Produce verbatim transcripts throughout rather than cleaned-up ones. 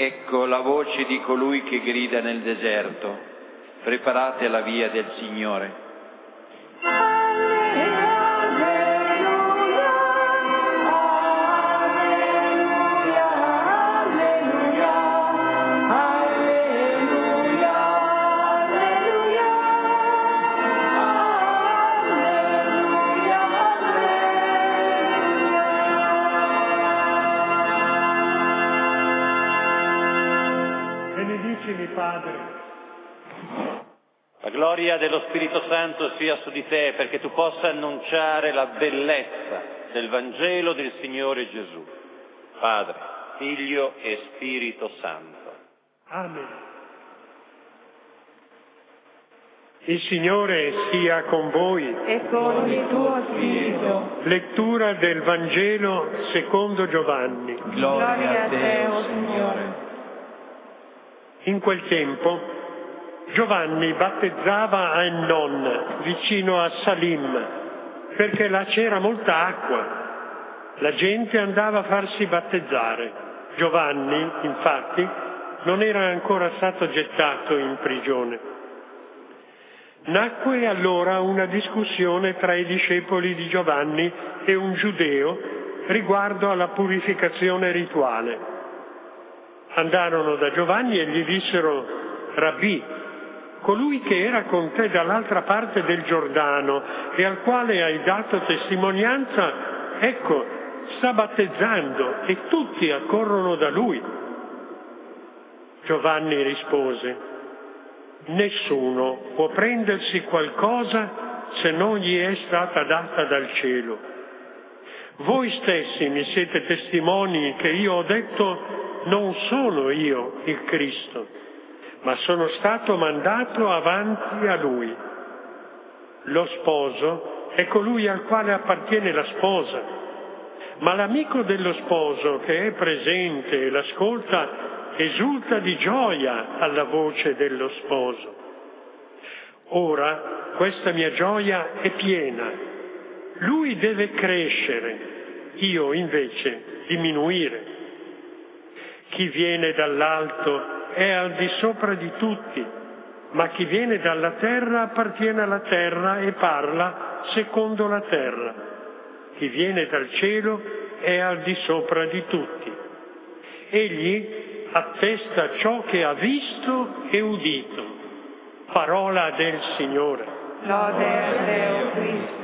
Ecco la voce di colui che grida nel deserto: preparate la via del Signore. Padre. La gloria dello Spirito Santo sia su di te, perché tu possa annunciare la bellezza del Vangelo del Signore Gesù. Padre, Figlio e Spirito Santo. Amen. Il Signore sia con voi. E con il tuo spirito. Lettura del Vangelo secondo Giovanni. Gloria a te, o Signore. In quel tempo Giovanni battezzava a Ennon, vicino a Salim, perché là c'era molta acqua. La gente andava a farsi battezzare. Giovanni, infatti, non era ancora stato gettato in prigione. Nacque allora una discussione tra i discepoli di Giovanni e un giudeo riguardo alla purificazione rituale. Andarono da Giovanni e gli dissero: Rabbì, colui che era con te dall'altra parte del Giordano e al quale hai dato testimonianza, ecco, sta battezzando e tutti accorrono da lui. Giovanni rispose: nessuno può prendersi qualcosa se non gli è stata data dal cielo. Voi stessi mi siete testimoni che io ho detto: non sono io il Cristo, ma sono stato mandato avanti a Lui. Lo sposo è colui al quale appartiene la sposa, ma l'amico dello sposo che è presente e l'ascolta esulta di gioia alla voce dello sposo. Ora questa mia gioia è piena. Lui deve crescere, io invece diminuire. Chi viene dall'alto è al di sopra di tutti, ma chi viene dalla terra appartiene alla terra e parla secondo la terra. Chi viene dal cielo è al di sopra di tutti. Egli attesta ciò che ha visto e udito. Parola del Signore. Lode a te, o Cristo.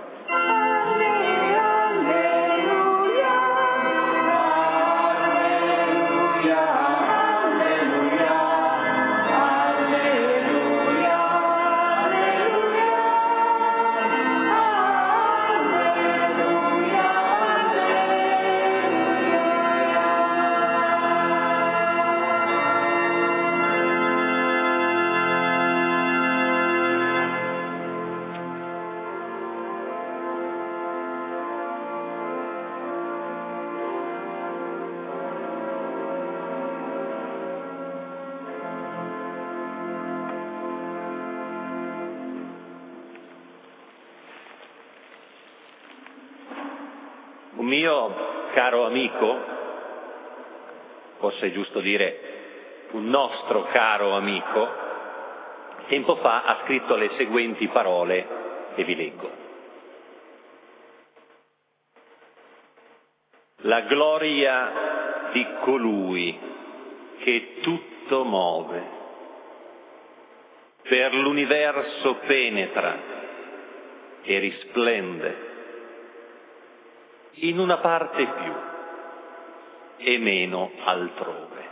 Un mio caro amico, forse è giusto dire un nostro caro amico, tempo fa ha scritto le seguenti parole che vi leggo. La gloria di colui che tutto muove, per l'universo penetra e risplende, in una parte più e meno altrove.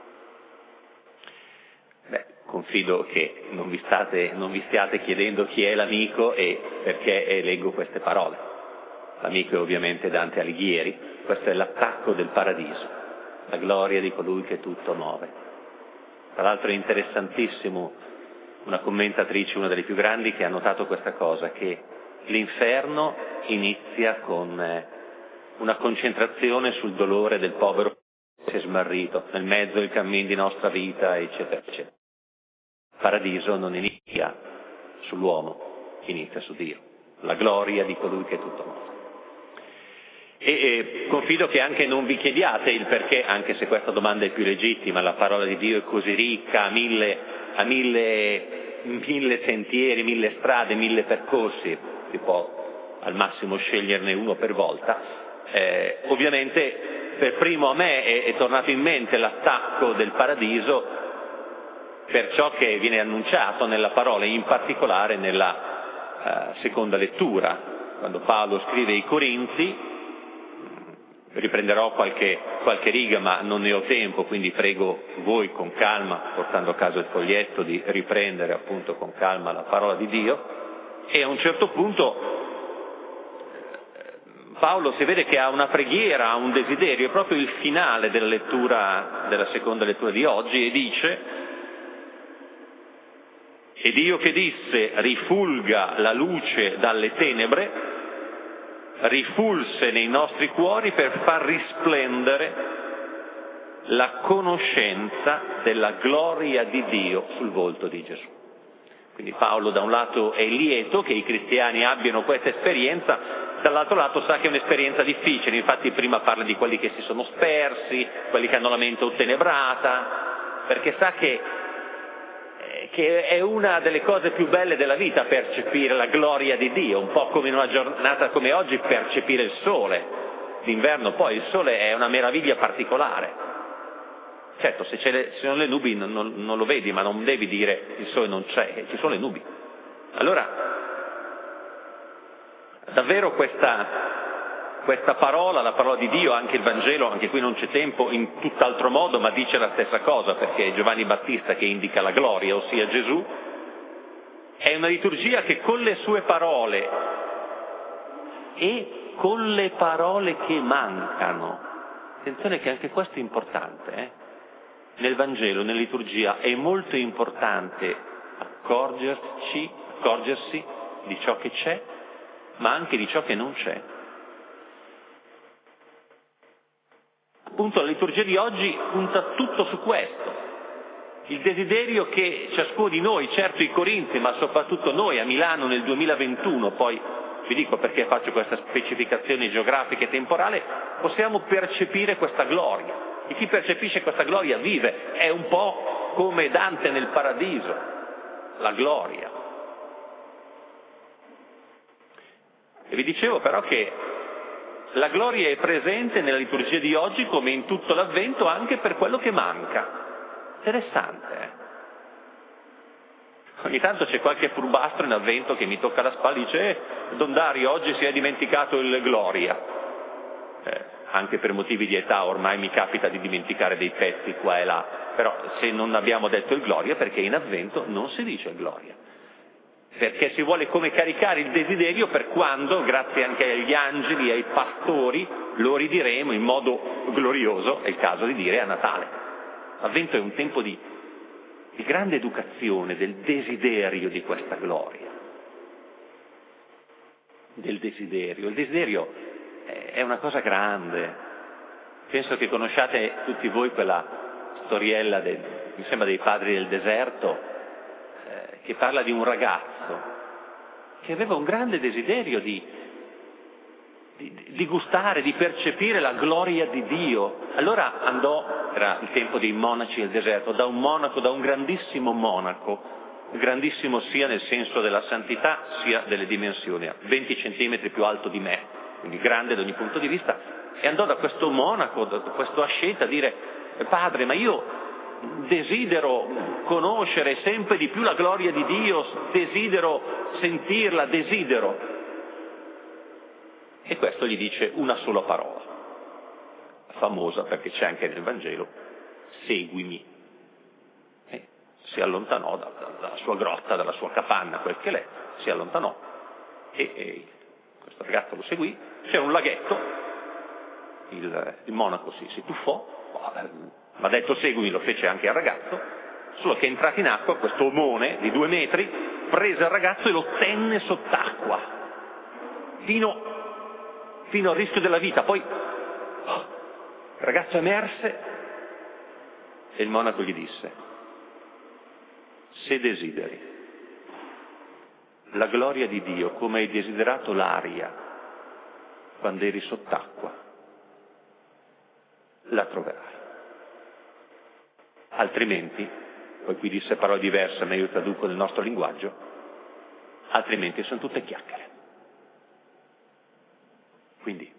Beh, confido che non vi, state, non vi stiate chiedendo chi è l'amico e perché eh, leggo queste parole. L'amico è ovviamente Dante Alighieri, questo è l'attacco del paradiso, la gloria di colui che tutto muove. Tra l'altro è interessantissimo, una commentatrice, una delle più grandi, che ha notato questa cosa, che l'inferno inizia con eh, una concentrazione sul dolore del povero che si è smarrito nel mezzo del cammin di nostra vita, eccetera, eccetera. Il paradiso non inizia sull'uomo, inizia su Dio, la gloria di colui che tutto muove. E, e confido che anche non vi chiediate il perché, anche se questa domanda è più legittima, la parola di Dio è così ricca, ha mille, ha mille, mille sentieri, mille strade, mille percorsi, si può al massimo sceglierne uno per volta. Eh, ovviamente per primo a me è, è tornato in mente l'attacco del paradiso per ciò che viene annunciato nella parola, in particolare nella eh, seconda lettura, quando Paolo scrive ai Corinzi. Riprenderò qualche, qualche riga, ma non ne ho tempo, quindi prego voi con calma, portando a casa il foglietto, di riprendere appunto con calma la parola di Dio. E a un certo punto Paolo si vede che ha una preghiera, ha un desiderio, è proprio il finale della lettura, della seconda lettura di oggi, e dice: «E Dio che disse rifulga la luce dalle tenebre, rifulse nei nostri cuori per far risplendere la conoscenza della gloria di Dio sul volto di Gesù». Quindi Paolo da un lato è lieto che i cristiani abbiano questa esperienza, dall'altro lato sa che è un'esperienza difficile, infatti prima parla di quelli che si sono spersi, quelli che hanno la mente ottenebrata, perché sa che che è una delle cose più belle della vita percepire la gloria di Dio, un po' come in una giornata come oggi percepire il sole. D'inverno poi il sole è una meraviglia particolare. Certo, se c'è le, se sono le nubi non, non, non lo vedi, ma non devi dire il sole non c'è, ci sono le nubi. Allora, davvero questa... Questa parola, la parola di Dio, anche il Vangelo, anche qui non c'è tempo, in tutt'altro modo, ma dice la stessa cosa, perché è Giovanni Battista che indica la gloria, ossia Gesù, è una liturgia che con le sue parole e con le parole che mancano, attenzione che anche questo è importante, eh? Nel Vangelo, nella liturgia, è molto importante accorgerci, accorgersi di ciò che c'è, ma anche di ciò che non c'è. Appunto la liturgia di oggi punta tutto su questo, il desiderio che ciascuno di noi, certo i Corinzi, ma soprattutto noi a Milano nel duemilaventuno, poi vi dico perché faccio questa specificazione geografica e temporale, possiamo percepire questa gloria, e chi percepisce questa gloria vive, è un po' come Dante nel Paradiso, la gloria. E vi dicevo però che la gloria è presente nella liturgia di oggi come in tutto l'Avvento anche per quello che manca. Interessante, eh? Ogni tanto c'è qualche furbastro in Avvento che mi tocca la spalla e dice eh, Don Dario oggi si è dimenticato il gloria. Eh, anche per motivi di età ormai mi capita di dimenticare dei pezzi qua e là, però se non abbiamo detto il gloria perché in Avvento non si dice il gloria. Perché si vuole come caricare il desiderio per quando, grazie anche agli angeli e ai pastori, lo ridiremo in modo glorioso, è il caso di dire, a Natale. L'Avvento è un tempo di, di grande educazione, del desiderio di questa gloria. Del desiderio. Il desiderio è una cosa grande. Penso che conosciate tutti voi quella storiella, del, mi sembra, dei padri del deserto, che parla di un ragazzo che aveva un grande desiderio di, di, di gustare, di percepire la gloria di Dio. Allora andò, era il tempo dei monaci del deserto, da un monaco, da un grandissimo monaco, grandissimo sia nel senso della santità sia delle dimensioni, venti centimetri più alto di me, quindi grande da ogni punto di vista, e andò da questo monaco, da questo asceta a dire: padre, ma io desidero conoscere sempre di più la gloria di Dio, desidero sentirla, desidero. E questo gli dice una sola parola, famosa perché c'è anche nel Vangelo: seguimi. E si allontanò da, da, dalla sua grotta, dalla sua capanna, quel che l'è, si allontanò e, e questo ragazzo lo seguì. C'era un laghetto, il, il monaco si, si tuffò, mi ha detto seguimi, lo fece anche al ragazzo, solo che entrato in acqua questo omone di due metri prese il ragazzo e lo tenne sott'acqua fino, fino al rischio della vita. Poi oh, il ragazzo emerse e il monaco gli disse: se desideri la gloria di Dio come hai desiderato l'aria quando eri sott'acqua, la troverai. Altrimenti, poi qui disse parole diverse, ma io traduco nel nostro linguaggio, altrimenti sono tutte chiacchiere. Quindi,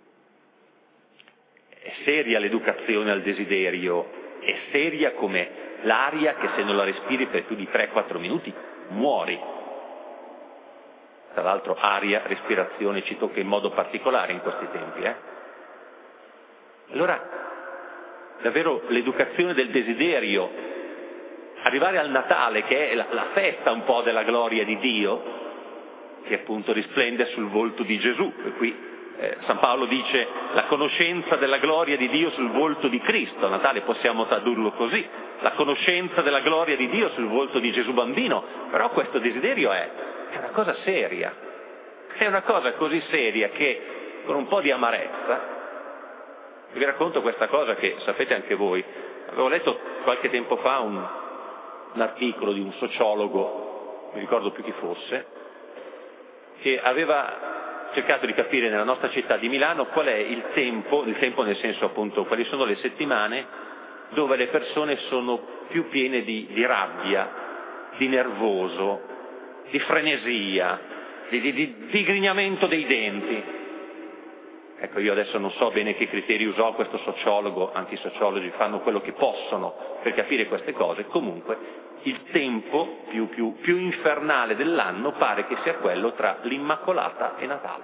è seria l'educazione al desiderio, è seria come l'aria che se non la respiri per più di tre quattro minuti muori. Tra l'altro aria, respirazione ci tocca in modo particolare in questi tempi. Eh? Allora, davvero l'educazione del desiderio, arrivare al Natale, che è la, la festa un po' della gloria di Dio, che appunto risplende sul volto di Gesù, e qui eh, San Paolo dice la conoscenza della gloria di Dio sul volto di Cristo, a Natale possiamo tradurlo così, la conoscenza della gloria di Dio sul volto di Gesù bambino, però questo desiderio è, è una cosa seria, è una cosa così seria che con un po' di amarezza, vi racconto questa cosa che sapete anche voi, avevo letto qualche tempo fa un, un articolo di un sociologo, non mi ricordo più chi fosse, che aveva cercato di capire nella nostra città di Milano qual è il tempo, il tempo nel senso appunto quali sono le settimane dove le persone sono più piene di, di rabbia, di nervoso, di frenesia, di, di, di digrignamento dei denti. Ecco, io adesso non so bene che criteri usò questo sociologo, anche i sociologi fanno quello che possono per capire queste cose, comunque il tempo più, più, più infernale dell'anno pare che sia quello tra l'Immacolata e Natale.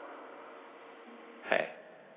Eh,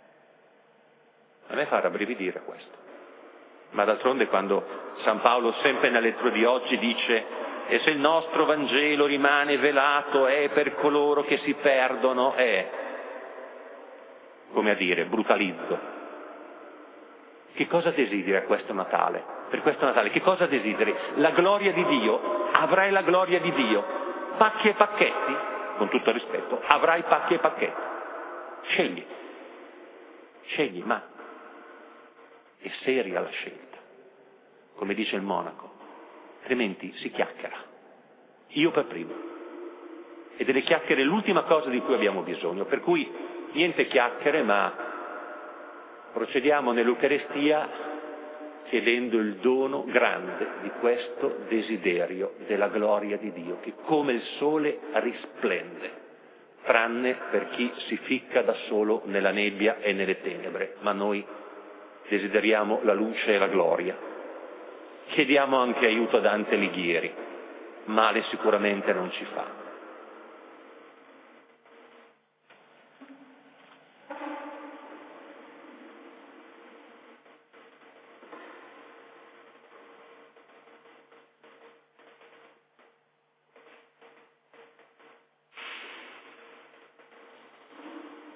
a me fa rabbrividire questo. Ma d'altronde quando San Paolo sempre nella lettera di oggi dice e se il nostro Vangelo rimane velato è per coloro che si perdono, è, come a dire, brutalizzo. Che cosa desideri questo Natale? Per questo Natale, che cosa desideri? La gloria di Dio? Avrai la gloria di Dio. Pacchi e pacchetti? Con tutto il rispetto, avrai pacchi e pacchetti. Scegli. Scegli, ma è seria la scelta, come dice il monaco. Altrimenti si chiacchiera. Io per primo. E delle chiacchiere è l'ultima cosa di cui abbiamo bisogno. Per cui niente chiacchiere, ma procediamo nell'Eucaristia chiedendo il dono grande di questo desiderio della gloria di Dio, che come il sole risplende, tranne per chi si ficca da solo nella nebbia e nelle tenebre, ma noi desideriamo la luce e la gloria. Chiediamo anche aiuto a Dante Alighieri, male sicuramente non ci fa.